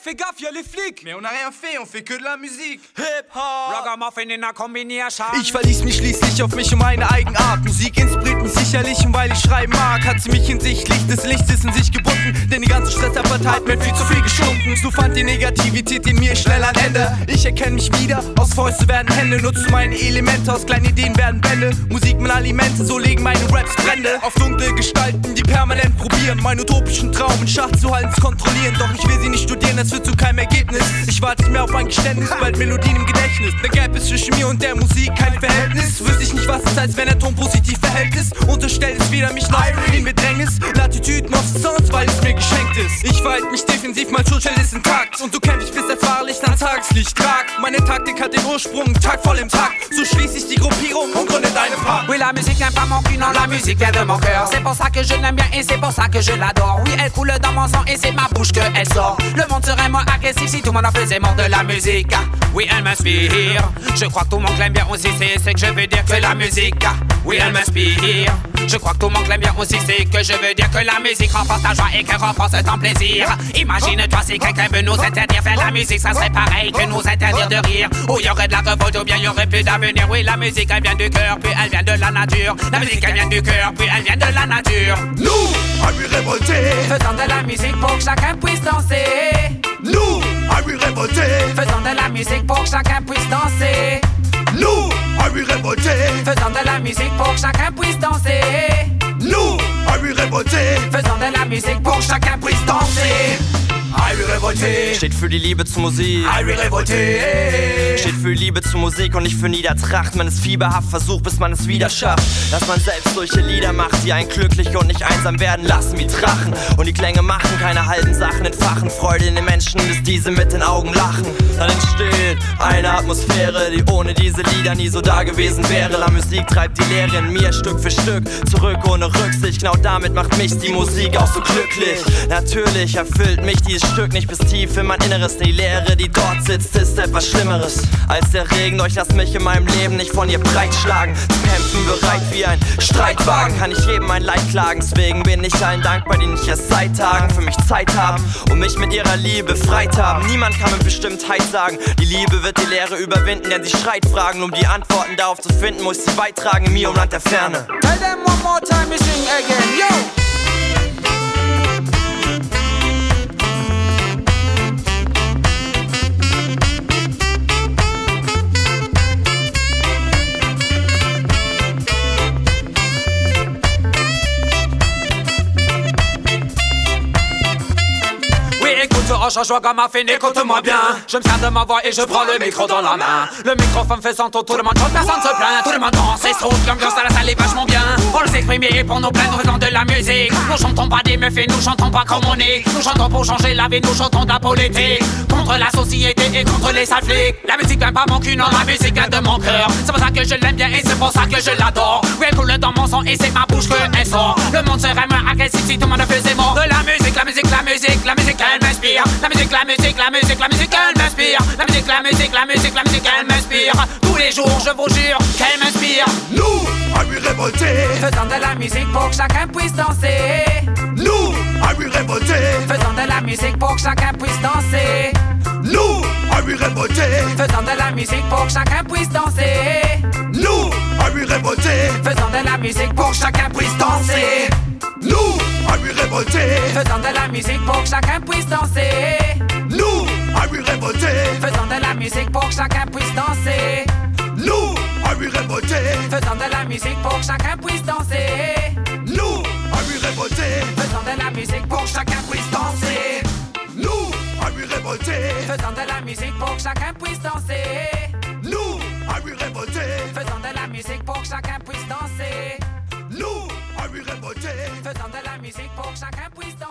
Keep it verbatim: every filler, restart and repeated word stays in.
fais gaffe, y'a les flics. Mais on a rien fait, on fait que de la Musik. Hip-Hop, Ragamuffin in der Kombination. Ich verließ mich schließlich auf mich und meine Eigenart. Musik inspiriert mich sicherlich und weil ich schreiben mag, hat sie mich hinsichtlich des Lichtes in sich gebunden. Denn die ganze Stress hat verteilt mir viel zu viel gestunken. So fand die Negativität in mir schnell ein Ende. Ich erkenne mich wieder, aus Fäuste werden Hände. Nutze meine Elemente, aus kleinen Ideen werden Bände. Musik mit Alimente, so legen meine Raps Brände auf dunkle Gestalten, die permanent probieren, meinen utopischen Traum in Schach zu halten, zu kontrollieren. Doch ich will sie nicht studieren, das führt zu keinem Ergebnis. Ich warte nicht mehr auf ein Geständnis, bald Melodien im Gedächtnis. Der Gap ist zwischen mir und der Musik kein Verhältnis. Wüsste ich nicht, was es heißt, wenn der Ton positiv verhält ist. Unterstellt es wieder mich neu in Bedrängnis. Latitüden auf Sounds, weil es mir geschenkt ist. Ich verhalte mich defensiv, mein Schutzschild ist intakt. Und du kämpfst bis das Fahrlicht ans Tageslicht tragt. Meine Taktik hat den Ursprung, Tag voll im Takt. So schließe ich die Gruppierung und gründe deine Part. Oui, la musique n'aime pas mon cul, non, la musique vient de mon cœur. C'est pour ça que je l'aime bien et c'est pour ça que je l'adore. Oui, elle coule dans mon sang et c'est ma bouche que elle sort. Le monde serait moins agressif si tout le monde en faisait mort de la musique. Oui, elle m'inspire. Je crois que tout le monde l'aime bien aussi, c'est ce que je veux dire que la musique. Oui, elle m'inspire. Je crois que tout le monde l'aime bien aussi, c'est que je veux dire que la musique renforce ta joie et qu'elle renforce ton plaisir. Imagine-toi si quelqu'un veut nous interdire faire la musique, ça serait pareil que nous interdire de rire. Ou y aurait de la révolte ou bien y aurait plus d'avenir. Oui, la musique elle vient du cœur, puis elle vient de la nature. La musique elle vient du cœur, puis elle vient de la nature. Nous, à lui révolter, faisons de la musique pour que chacun puisse danser. Nous, à lui révolter, faisons de la musique pour que chacun puisse danser. Nous, à lui révolter, faisons de la musique pour que chacun puisse danser. Nous, à lui révolter, faisons de la musique pour que chacun puisse danser. I will revolter. Steht für die Liebe zur Musik. I will revolter. Steht für Liebe zur Musik und nicht für Niedertracht. Man ist fieberhaft versucht, bis man es wieder schafft. Dass man selbst solche Lieder macht, die einen glücklich und nicht einsam werden lassen wie Drachen. Und die Klänge machen keine halben Sachen, entfachen Freude in den Menschen, bis diese mit den Augen lachen. Dann entsteht eine Atmosphäre, die ohne diese Lieder nie so da gewesen wäre. La Musik treibt die Leere in mir Stück für Stück zurück ohne Rücksicht. Genau damit macht mich die Musik auch so glücklich. Natürlich erfüllt mich dieses Stück nicht bis tief in mein Inneres. Die Leere, die dort sitzt, ist etwas Schlimmeres als der Regen. Doch ich lass mich in meinem Leben nicht von ihr breitschlagen. Zu kämpfen bereit wie ein Streitwagen, kann ich jedem ein Leid klagen. Deswegen bin ich allen dankbar, die nicht erst seit Tagen für mich Zeit haben und mich mit ihrer Liebe befreit haben. Niemand kann mit Bestimmtheit sagen, die Liebe wird die Leere überwinden, denn sie schreit Fragen. Um die Antworten darauf zu finden, muss ich sie beitragen in mir um Land der Ferne. Tell them one more time, we sing again, yo! Je joue comme un fin, écoute-moi bien. Je me sers de ma voix et je prends le micro dans la main. Le microphone fait son tour, tout le monde chante, personne se plaint. Tout le monde danse et saute, l'ambiance à la salle est vachement bien. Pour nous exprimer, pour nous plaindre, faisons de la musique. Nous chantons pas des meufs et nous chantons pas comme on est. Nous chantons pour changer la vie, nous chantons de la politique. Contre la société et contre les sales flics. La musique vient pas mon cul, non, la musique vient de mon cœur. C'est pour ça que je l'aime bien et c'est pour ça que je l'adore. Oui, elle coule dans mon sang et c'est ma bouche que elle sort. Le monde serait moins agressif si tout le monde faisait mort. De la musique, la musique, la musique, la musique, elle m'inspire. La musique, la musique, la musique, la musique, elle m'inspire. La musique, la musique, la musique, la musique, elle m'inspire. Tous les jours, je vous jure qu'elle m'inspire. Nous, à lui révolter. Faisons de la musique pour que chacun puisse danser. Nous, à lui révolter. Faisons de la musique pour que chacun puisse danser. Nous, à lui révolter. Faisons de la musique pour que chacun puisse danser. Nous, à lui révolter. Faisons de la musique pour que chacun puisse danser. Nous, à lui révolter. Faisons de la musique pour que chacun puisse danser. Nous, à lui révolter. Faisons de la musique pour que chacun puisse danser. Nous, à lui révolter. Faisons de la musique pour que chacun puisse danser. Nous, à lui révolter. Faisons de la musique pour que chacun puisse danser. Nous, à lui révolter. Faisons de la musique pour que chacun puisse danser. Nous, à lui révolter. Faisons de la musique pour que chacun puisse danser. Nous, à lui révolter. Faisons de la musique pour que chacun puisse danser.